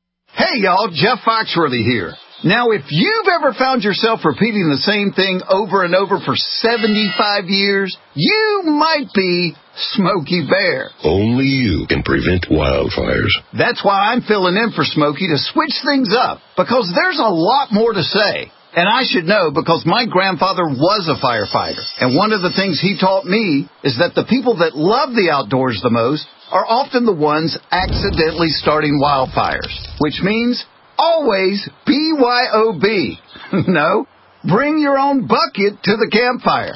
Hey, y'all, Jeff Foxworthy here. Now, if you've ever found yourself repeating the same thing over and over for seventy-five years, you might be Smokey Bear. Only you can prevent wildfires. That's why I'm filling in for Smokey to switch things up, because there's a lot more to say. And I should know because my grandfather was a firefighter. And one of the things he taught me is that the people that love the outdoors the most are often the ones accidentally starting wildfires, which means always B Y O B. No, bring your own bucket to the campfire.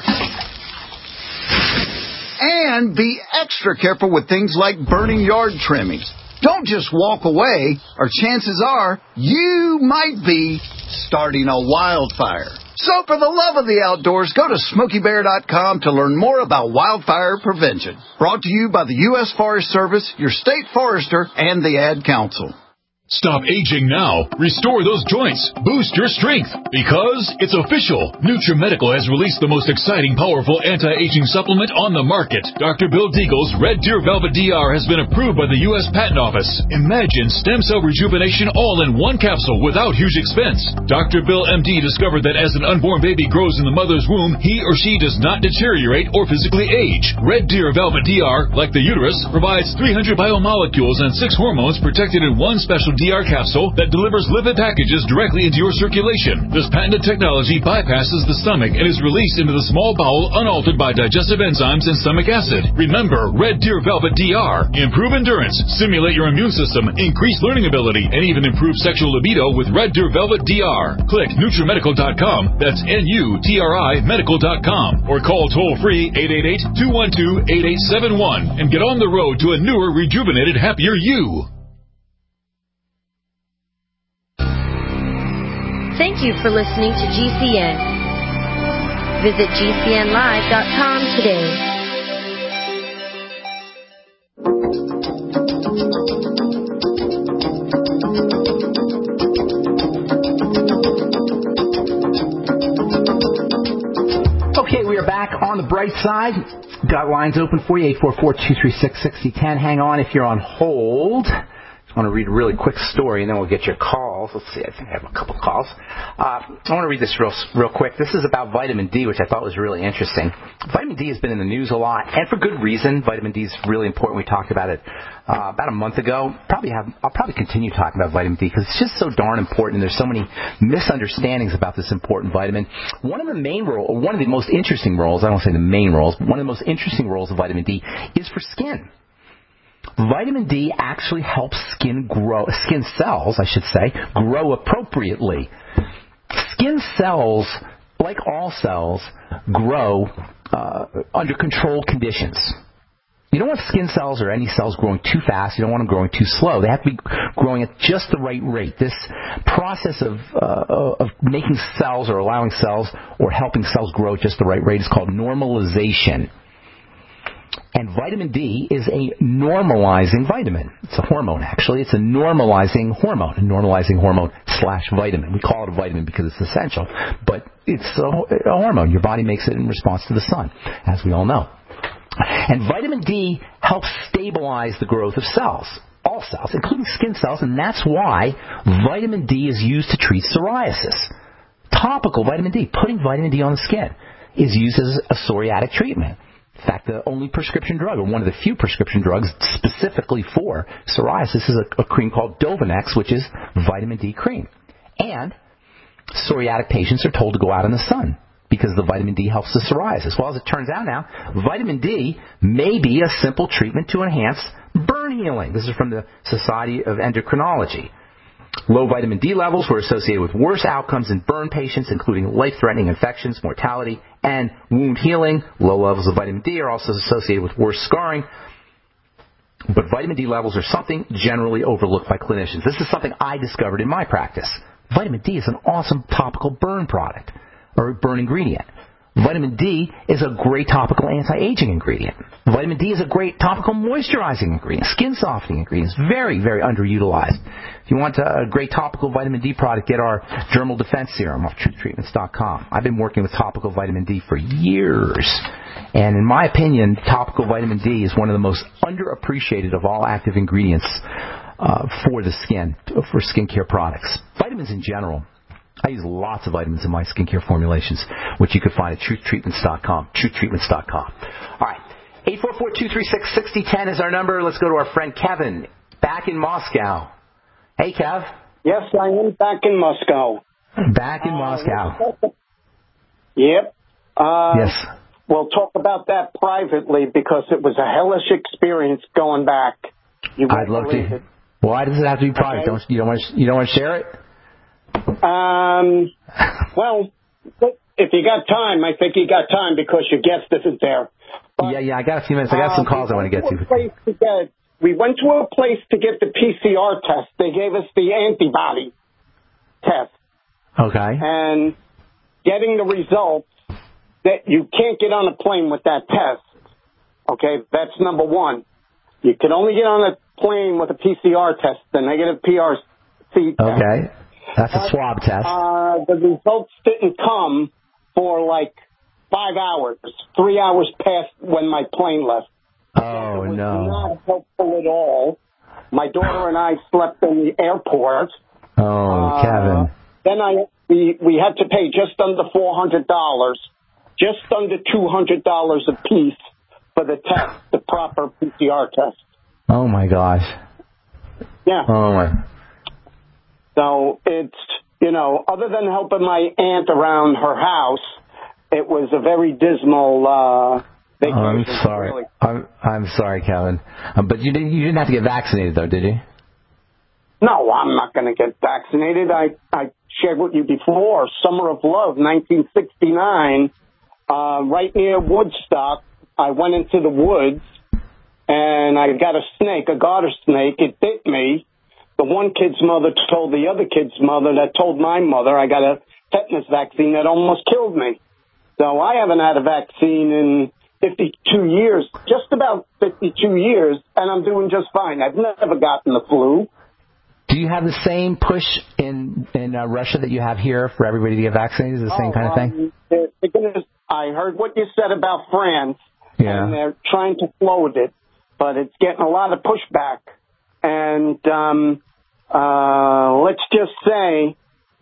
And be extra careful with things like burning yard trimmings. Don't just walk away, or chances are you might be starting a wildfire. So for the love of the outdoors, go to smokey bear dot com to learn more about wildfire prevention. Brought to you by the U S Forest Service, your state forester, and the Ad Council. Stop aging now. Restore those joints. Boost your strength. Because it's official. NutriMedical has released the most exciting, powerful anti-aging supplement on the market. Doctor Bill Deagle's Red Deer Velvet D R has been approved by the U S Patent Office. Imagine stem cell rejuvenation all in one capsule without huge expense. Doctor Bill M D discovered that as an unborn baby grows in the mother's womb, he or she does not deteriorate or physically age. Red Deer Velvet D R, like the uterus, provides three hundred biomolecules and six hormones protected in one special D R capsule that delivers lipid packages directly into your circulation. This patented technology bypasses the stomach and is released into the small bowel unaltered by digestive enzymes and stomach acid. Remember, Red Deer Velvet D R. Improve endurance, stimulate your immune system, increase learning ability, and even improve sexual libido with Red Deer Velvet D R. Click Nutri Medical dot com, that's N U T R I Medical dot com, or call toll-free eight eight eight, two one two, eight eight seven one and get on the road to a newer, rejuvenated, happier you. Thank you for listening to G C N. Visit G C N live dot com today. Okay, we are back on the bright side. Got lines open for you, eight four four, two three six, six zero one zero. Hang on if you're on hold. I want to read a really quick story, and then we'll get your calls. Let's see, I think I have a couple calls. Uh, I want to read this real real quick. This is about vitamin D, which I thought was really interesting. Vitamin D has been in the news a lot, and for good reason. Vitamin D is really important. We talked about it uh, about a month ago. Probably have I'll probably continue talking about vitamin D because it's just so darn important. There's so many misunderstandings about this important vitamin. One of the main roles, or one of the most interesting roles, I don't say the main roles, but one of the most interesting roles of vitamin D is for skin. Vitamin D actually helps skin grow, skin cells, I should say, grow appropriately. Skin cells, like all cells, grow uh, under controlled conditions. You don't want skin cells or any cells growing too fast. You don't want them growing too slow. They have to be growing at just the right rate. This process of uh, of making cells or allowing cells or helping cells grow at just the right rate is called normalization. And vitamin D is a normalizing vitamin. It's a hormone, actually. It's a normalizing hormone, a normalizing hormone slash vitamin. We call it a vitamin because it's essential, but it's a, a hormone. Your body makes it in response to the sun, as we all know. And vitamin D helps stabilize the growth of cells, all cells, including skin cells, and that's why vitamin D is used to treat psoriasis. Topical vitamin D, putting vitamin D on the skin, is used as a psoriatic treatment. In fact, the only prescription drug, or one of the few prescription drugs specifically for psoriasis, is a, a cream called Dovanex, which is vitamin D cream. And psoriatic patients are told to go out in the sun because the vitamin D helps the psoriasis. Well, as it turns out now, vitamin D may be a simple treatment to enhance burn healing. This is from the Society of Endocrinology. Low vitamin D levels were associated with worse outcomes in burn patients, including life-threatening infections, mortality, and wound healing. Low levels of vitamin D are also associated with worse scarring. But vitamin D levels are something generally overlooked by clinicians. This is something I discovered in my practice. Vitamin D is an awesome topical burn product, or burn ingredient. Vitamin D is a great topical anti-aging ingredient. Vitamin D is a great topical moisturizing ingredient, skin softening ingredient. It's very, very underutilized. If you want a great topical vitamin D product, get our Dermal Defense Serum off truth treatments dot com. I've been working with topical vitamin D for years. And in my opinion, topical vitamin D is one of the most underappreciated of all active ingredients uh, for the skin, for skincare products. Vitamins in general. I use lots of vitamins in my skincare formulations, which you can find at truth treatments dot com. truth treatments dot com. All right. eight four four, two three six, six zero one zero is our number. Let's go to our friend Kevin, back in Moscow. Hey, Kev. Yes, I am back in Moscow. Back in uh, Moscow. Yep. Uh, yes. We'll talk about that privately because it was a hellish experience going back. You I'd love to. It. Why does it have to be private? Okay. Don't you don't want to, you don't want to share it? Um. Well, if you got time, I think you got time because your guest isn't there. But, yeah, yeah. I got a few minutes. I got uh, some calls I want to get to. to get, we went to a place to get the P C R test. They gave us the antibody test. Okay. And getting the results, that you can't get on a plane with that test. Okay, that's number one. You can only get on a plane with a P C R test, the negative P R C test. Okay, that's a swab test. Uh, the results didn't come for like five hours, three hours past when my plane left. Oh, it was no. not helpful at all. My daughter and I slept in the airport. Oh, uh, Kevin. Then I we, we had to pay just under four hundred dollars. Just under two hundred dollars a piece for the test, the proper P C R test. Oh, my gosh. Yeah. Oh, my. So it's, you know, other than helping my aunt around her house, it was a very dismal uh, vacation. Oh, I'm sorry. Really. I'm, I'm sorry, Kevin. Um, but you didn't, you didn't have to get vaccinated, though, did you? No, I'm not going to get vaccinated. I, I shared with you before, Summer of Love, nineteen sixty-nine. Uh, right near Woodstock, I went into the woods, and I got a snake, a garter snake. It bit me. The one kid's mother told the other kid's mother that told my mother I got a tetanus vaccine that almost killed me. So I haven't had a vaccine in fifty-two years, just about fifty-two years, and I'm doing just fine. I've never gotten the flu. Do you have the same push in in uh, Russia that you have here for everybody to get vaccinated? Is it the same oh, kind of thing? Um, they're, they're gonna, I heard what you said about France, yeah. and they're trying to float it, but it's getting a lot of pushback. And um, uh, let's just say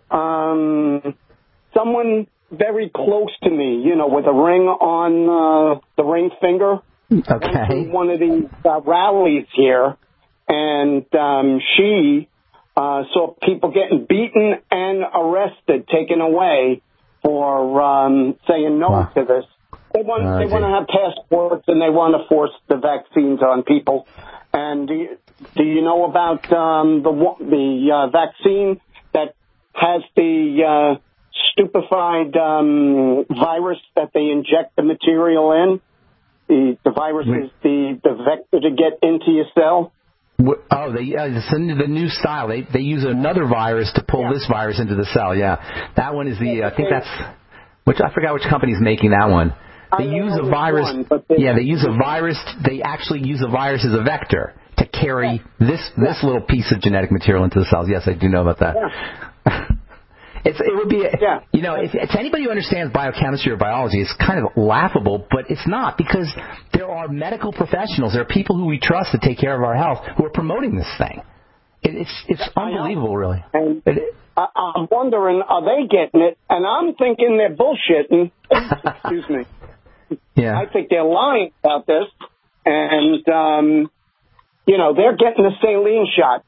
um, someone very close to me, you know, with a ring on uh, the ring finger, okay. went to one of these uh, rallies here, and um, she uh, saw people getting beaten and arrested, taken away for um, saying no wow. to this. They want uh, they want to have passports and they want to force the vaccines on people. And do you, do you know about um, the the uh, vaccine that has the uh, stupefied um, virus that they inject the material in? The the virus Wait. is the, the vector to get into your cell. Oh, they, uh, it's the new style. They they use another virus to pull yeah. this virus into the cell. Yeah, that one is the. Uh, I think that's which I forgot which company's making that one. They use a virus. One, yeah, they use a virus. They actually use a virus as a vector to carry yeah. this this yeah. little piece of genetic material into the cells. Yes, I do know about that. Yeah. It's, it would be, yeah. you know, if, to anybody who understands biochemistry or biology, it's kind of laughable, but it's not, because there are medical professionals, there are people who we trust to take care of our health who are promoting this thing. It, it's it's unbelievable, really. And it, I, I'm wondering, are they getting it? And I'm thinking they're bullshitting. Excuse me. Yeah. I think they're lying about this, and, um, you know, they're getting the saline shot.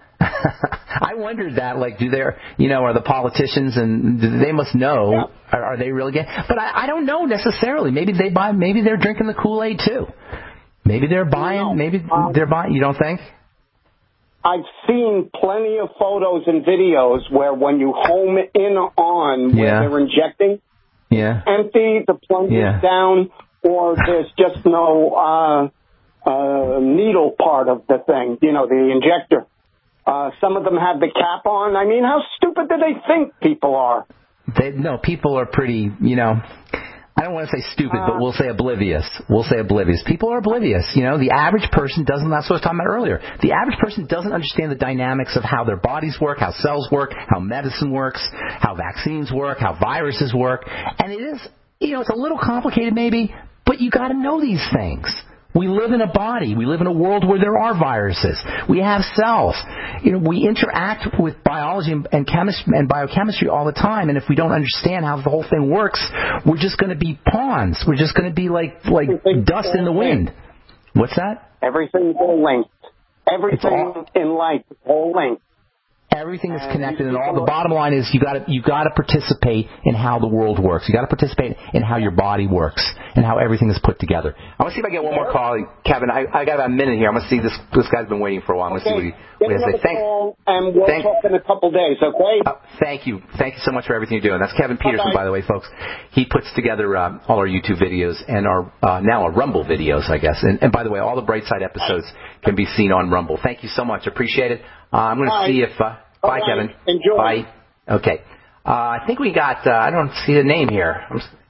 I wondered that, like, do they, you know, are the politicians, and they must know, yeah. are, are they really getting, but I, I don't know necessarily. Maybe they buy, maybe they're drinking the Kool-Aid too. Maybe they're buying, no. maybe um, they're buying, you don't think? I've seen plenty of photos and videos where when you home in on where yeah. they're injecting, yeah. empty, the plunge yeah. is down, or there's just no uh, uh, needle part of the thing, you know, the injector. Uh, some of them have the cap on. I mean, how stupid do they think people are? They, no, people are pretty, you know, I don't want to say stupid, uh, but we'll say oblivious. We'll say oblivious. People are oblivious. You know, the average person doesn't, that's what I was talking about earlier. The average person doesn't understand the dynamics of how their bodies work, how cells work, how medicine works, how vaccines work, how viruses work. And it is, you know, it's a little complicated maybe, but you got to know these things. We live in a body. We live in a world where there are viruses. We have cells. You know, we interact with biology and, and chemistry and biochemistry all the time. And if we don't understand how the whole thing works, we're just going to be pawns. We're just going to be like like dust in the wind. What's that? Everything's all linked. Everything all, in life is all linked. Everything is connected, and all the bottom line is you got to you got to participate in how the world works. You got to participate in how your body works and how everything is put together. I'm gonna see if I get one more call, Kevin. I, I got about a minute here. I'm gonna see this. This guy's been waiting for a while. I'm gonna okay. see what he, what he has to say. Thank, and we'll thank, talk in a couple days. Okay. Uh, thank you. Thank you so much for everything you're doing. That's Kevin Peterson, Bye-bye. by the way, folks. He puts together uh, all our YouTube videos and our uh, now our Rumble videos, I guess. And, and by the way, all the Brightside episodes can be seen on Rumble. Thank you so much. Appreciate it. Uh, I'm gonna Bye. see if. Uh, Bye, Bye, Kevin. Enjoy. Bye. Okay. Uh, I think we got, uh, I don't see the name here.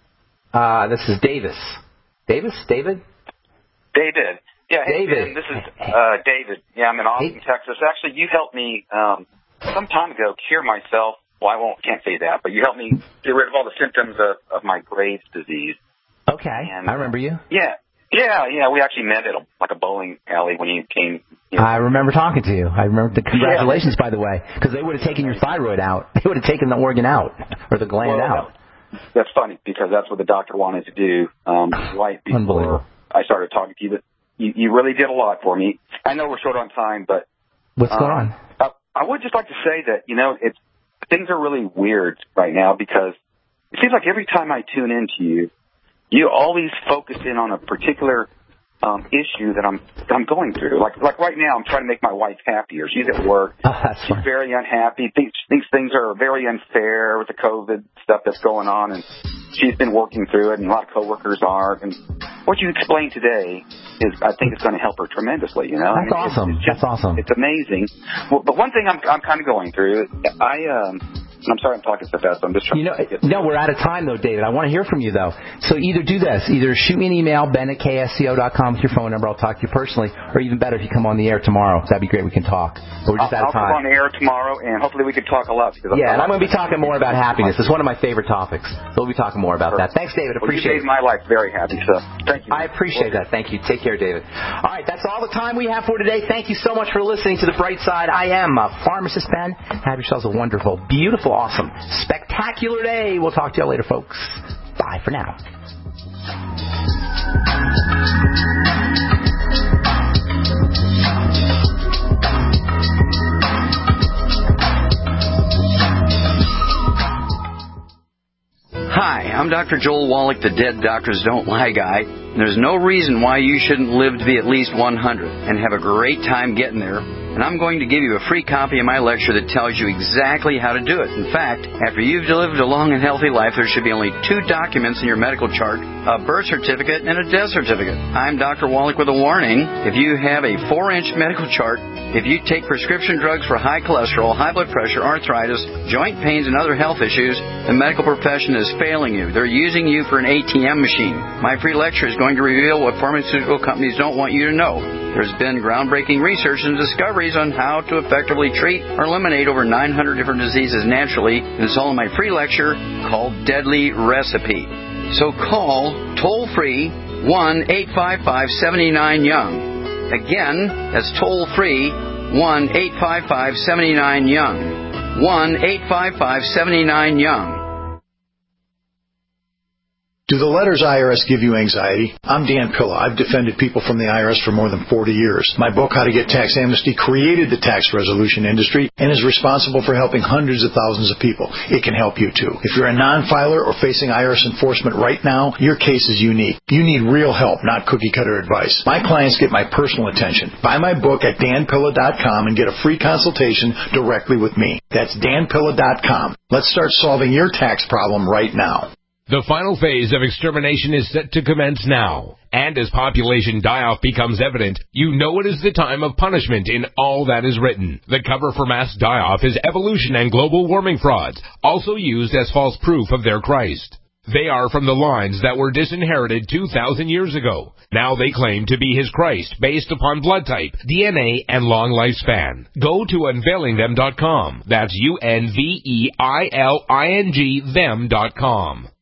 Uh, this is Davis. Davis? David? David. Yeah, hey, David. Ben, this is uh, David. Yeah, I'm in Austin, hey. Texas. Actually, you helped me um, some time ago cure myself. Well, I won't, can't say that, but you helped me get rid of all the symptoms of, of my Graves' disease. Okay. And, I remember you. Yeah. Yeah, yeah, we actually met at a, like a bowling alley when you came. You know. I remember talking to you. I remember the congratulations, yeah. by the way, because they would have taken your thyroid out. They would have taken the organ out or the gland well, out. That's funny because that's what the doctor wanted to do um, right before I started talking to you. But you, you really did a lot for me. I know we're short on time, but what's um, going on? I, I would just like to say that you know it's things are really weird right now because it seems like every time I tune into you. You always focus in on a particular um, issue that I'm I'm going through. Like like right now, I'm trying to make my wife happier. She's at work. Oh, that's She's fine. very unhappy. Thinks thinks things are very unfair with the COVID stuff that's going on, and she's been working through it, and a lot of coworkers are. And what you explained today is, I think, it's going to help her tremendously. You know, that's I mean, awesome. It's, it's just, that's awesome. It's amazing. Well, but one thing I'm I'm kind of going through, I um. I'm sorry I'm talking so fast. I'm just trying you know, to get No, we're out of time, though, David. I want to hear from you, though. So either do this. Either shoot me an email, ben at k s c o dot com with your phone number. I'll talk to you personally. Or even better, if you come on the air tomorrow. That'd be great. We can talk. But we're just I'll, out of time. I'll come on the air tomorrow, and hopefully we can talk a lot. Because yeah, and I'm going to be talking more about happiness. It's one of my favorite topics. So we'll be talking more about that. Thanks, David. Appreciate it. You made my life very happy, so thank you. I appreciate that. Thank you. Take care, David. All right, that's all the time we have for today. Thank you so much for listening to The Bright Side. I am a Pharmacist Ben. Have yourselves a wonderful, beautiful, awesome, spectacular day. We'll talk to you later, folks. Bye for now. Hi, I'm Doctor Joel Wallach, the Dead Doctors Don't Lie guy. And there's no reason why you shouldn't live to be at least one hundred and have a great time getting there. And I'm going to give you a free copy of my lecture that tells you exactly how to do it. In fact, after you've lived a long and healthy life, there should be only two documents in your medical chart, a birth certificate and a death certificate. I'm Doctor Wallach with a warning. If you have a four-inch medical chart, if you take prescription drugs for high cholesterol, high blood pressure, arthritis, joint pains, and other health issues, the medical profession is failing you. They're using you for an A T M machine. My free lecture is going to reveal what pharmaceutical companies don't want you to know. There's been groundbreaking research and discoveries on how to effectively treat or eliminate over nine hundred different diseases naturally, and it's all in my free lecture called Deadly Recipe. So call toll-free one eight five five seven nine young. Again, that's toll-free one eight five five seven nine young. one eight five five seven nine young. Do the letters I R S give you anxiety? I'm Dan Pilla. I've defended people from the I R S for more than forty years. My book, How to Get Tax Amnesty, created the tax resolution industry and is responsible for helping hundreds of thousands of people. It can help you, too. If you're a non-filer or facing I R S enforcement right now, your case is unique. You need real help, not cookie-cutter advice. My clients get my personal attention. Buy my book at dan pilla dot com and get a free consultation directly with me. That's dan pilla dot com. Let's start solving your tax problem right now. The final phase of extermination is set to commence now. And as population die-off becomes evident, you know it is the time of punishment in all that is written. The cover for mass die-off is evolution and global warming frauds, also used as false proof of their Christ. They are from the lines that were disinherited two thousand years ago. Now they claim to be his Christ based upon blood type, D N A, and long lifespan. Go to unveiling them dot com. That's U N V E I L I N G them dot com.